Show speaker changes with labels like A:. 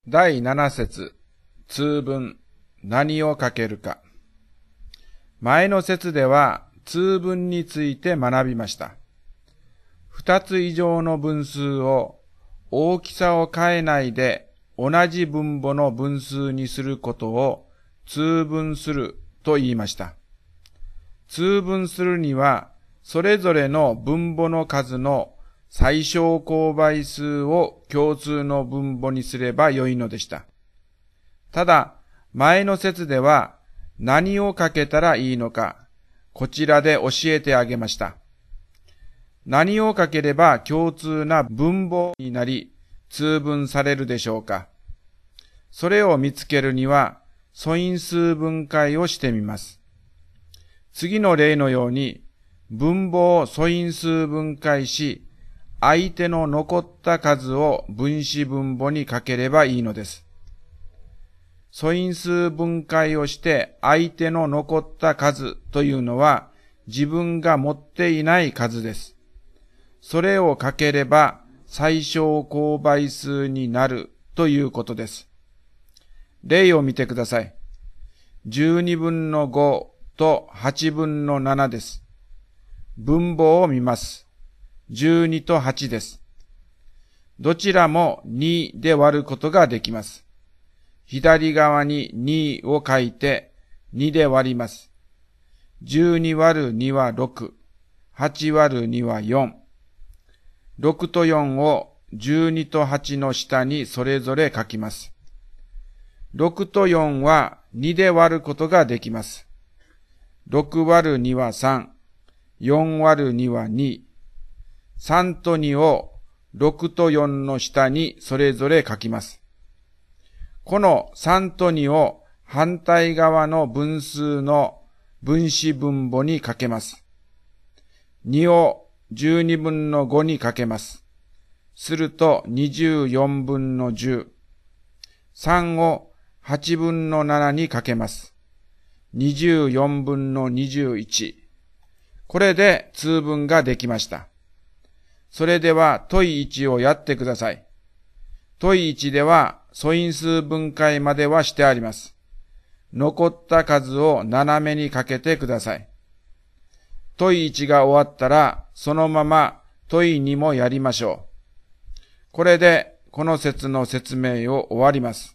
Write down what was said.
A: 第7節、通分、何をかけるか。前の節では通分について学びました。2つ以上の分数を大きさを変えないで同じ分母の分数にすることを通分すると言いました。通分するにはそれぞれの分母の数の最小公倍数を共通の分母にすればよいのでした。ただ、前の節では何をかけたらいいのか、こちらで教えてあげました。何をかければ共通な分母になり、通分されるでしょうか。それを見つけるには、素因数分解をしてみます。次の例のように、分母を素因数分解し、相手の残った数を分子分母にかければいいのです。素因数分解をして相手の残った数というのは自分が持っていない数です。それをかければ最小公倍数になるということです。例を見てください。12分の5と8分の7です。分母を見ます。12と8です。どちらも2で割ることができます。左側に2を書いて2で割ります。12割る2は6、8割る2は4。6と4を12と8の下にそれぞれ書きます。6と4は2で割ることができます。6割る2は3、4割る2は2。3と2を6と4の下にそれぞれ書きます。この3と2を反対側の分数の分子分母にかけます。2を12分の5にかけます。すると24分の10。3を8分の7にかけます。24分の21。これで通分ができました。それでは問1をやってください。問1では素因数分解まではしてあります。残った数を斜めにかけてください。問1が終わったらそのまま問2もやりましょう。これでこの節の説明を終わります。